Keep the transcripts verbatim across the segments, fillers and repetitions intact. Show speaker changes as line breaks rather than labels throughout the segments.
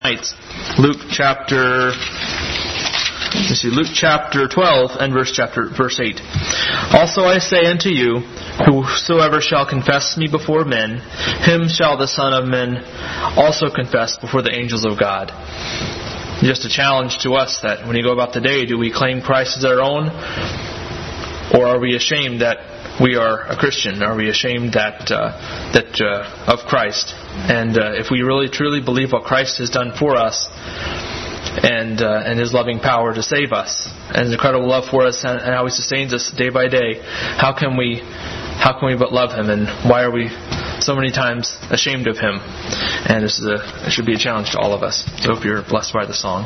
Luke chapter, let's see, Luke chapter twelve and verse chapter verse eight. Also I say unto you, whosoever shall confess me before men, him shall the Son of Man also confess before the angels of God. Just a challenge to us that when you go about the day, do we claim Christ as our own, or are we ashamed that we are a Christian? Are we ashamed that uh, that uh, of Christ? And uh, if we really truly believe what Christ has done for us, and uh, and His loving power to save us, and His incredible love for us, and, and how He sustains us day by day, how can we how can we but love Him? And why are we so many times ashamed of Him? And this is a it should be a challenge to all of us. So I hope you're blessed by the song.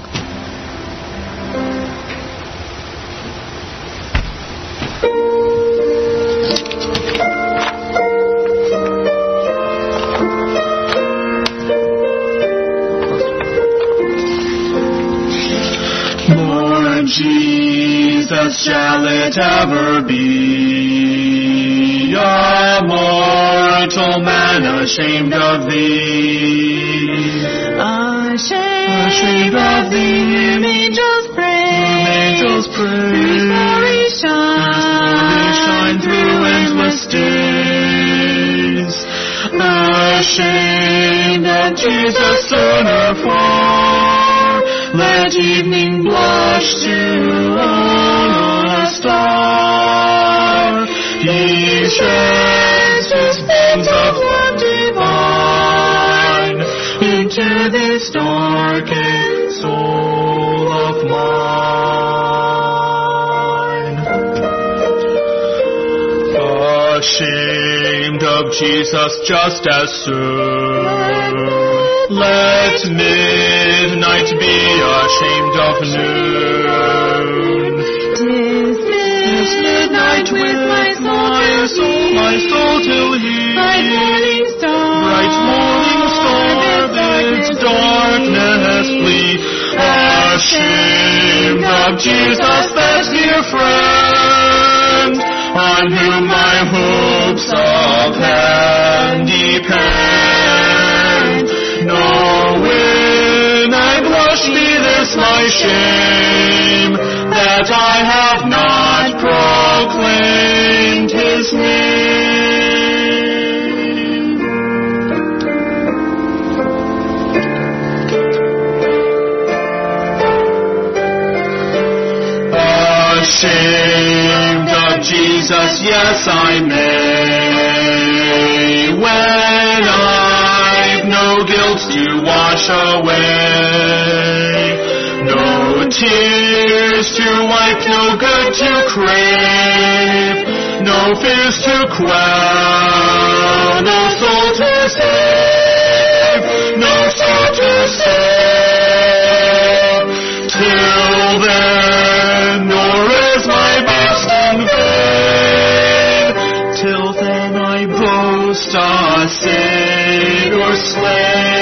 Jesus, shall it ever be a mortal man ashamed of Thee?
Ashamed, ashamed of Thee, whom angels praise,
whom angels praise,
whose glory shine,
shine through endless days. Ashamed of Jesus, sinner far, let evening blush to own a star. He sheds His beams of love divine into this darkened soul of mine. Ashamed of Jesus just as soon, let midnight be ashamed of noon.
Dismiss midnight with my soul,
my soul to hear.
Bright morning star,
bright morning star, bids darkness flee. Ashamed of Jesus, that dear friend, on whom my hopes of heaven depend. Knowing I blush be this my shame, that I have not proclaimed His name. Ashamed of Jesus, yes I may, when I've no guilt to wash away, no tears to wipe, no good to crave, no fears to quell, no soul to save, no soul to save. Till then, nor is my boasting vain, till then I boast a Savior slain.